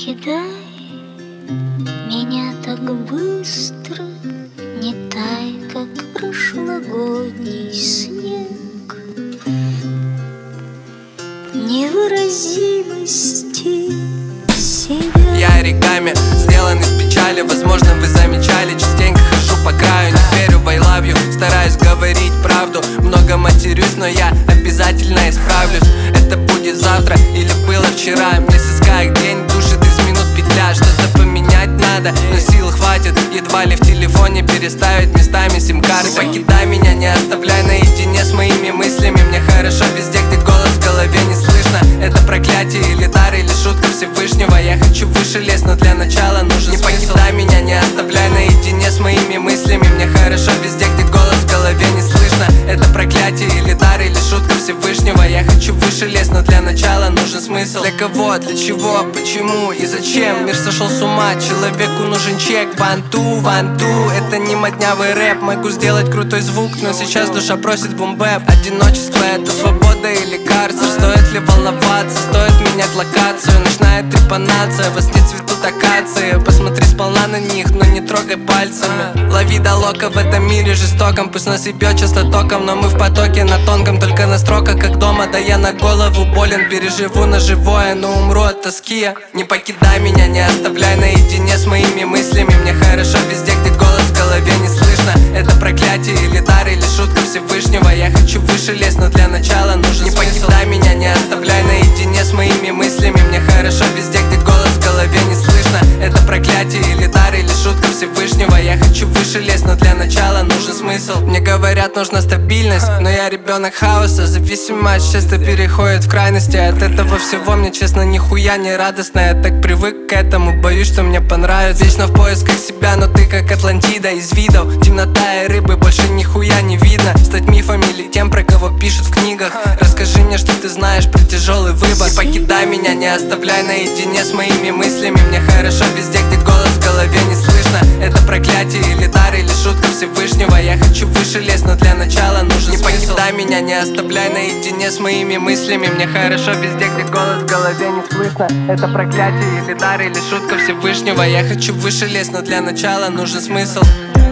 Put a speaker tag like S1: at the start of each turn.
S1: покидай меня так быстро, не тай, как прошлогодний снег. Невыразимости себя.
S2: Я оригами, сделан из печали. Возможно, вы замечали, частенько хожу по краю. Не верю в I love you, стараюсь говорить правду. Много матерюсь, но я обязательно исправлюсь. Это будет завтра или было вчера. Месяц как день, душит из минут петля. Что-то поменять надо, но сил хватит. Едва ли в телефоне переставить местами сим-карты. Покидай меня, не оставляй наедине с моими мыслями. Мне хорошо везде, где голос в голове не слышно. Это проклятие или дар, или шутка Всевышнего. Я хочу выше лезть, но для начала нужен смысл. Не покидай меня, не оставляй наедине с моими мыслями. Мне хорошо везде, где голос в голове не слышно. Это проклятие или дар, или шутка Всевышнего. Я хочу выше лезть, но для начала нужен смысл. Для кого, для чего, почему и зачем? Мир сошел с ума, человеку нужен чек. Ванту, ванту, это не моднявый рэп. Могу сделать крутой звук, но сейчас душа просит бум-бэп. Одиночество — это свобода или карцер? Стоит ли волноваться, стоит менять локацию? Ночная трепанация, во сне цветут акации. Посмотри сполна на них, но не трогай пальцами. Лови до лока в этом мире жестоком. Пусть нас ебет часто током, но мы в потоке на тонком. Только на строках, как дома, да я на голову болен. Переживу на живое, но умру от тоски. Не покидай меня, не оставляй наедине с моими мыслями. Мне хорошо везде, где голос в голове не слышно. Это проклятие или дар, или шутка Всевышнего. Я хочу выше лезть, но для начала нужен смысл. Не покидай меня, не оставляй наедине с моими мыслями. Мне хорошо везде, где голос в голове не слышно. Это проклятие или дар, или шутка Всевышнего. Я хочу выше лезть, но для начала нужен смысл. Мне говорят, нужна стабильность, но я ребенок хаоса. Зависимость часто переходит в крайности. От этого всего мне, честно, нихуя не радостно. Я так привык к этому, боюсь, что мне понравится. Вечно в поисках себя, но ты как Атлантида из видов. Темнота и рыбы, больше нихуя не видно. Стать мифом или тем, про кого пишут в книгах. Расскажи мне, что ты знаешь про тяжелый выбор. Не покидай меня, не оставляй наедине с моими мыслями. Мне хорошо везде, где голос в голове не слышно. Это проклятие или дар, или шутка Всевышнего. Я хочу выше лезть, но для начала нужен смысл. Не покидай меня, не оставляй наедине с моими мыслями. Мне хорошо везде, где голос в голове не слышно. Это проклятие или дар, или шутка Всевышнего. Я хочу выше лезть, но для начала нужен смысл.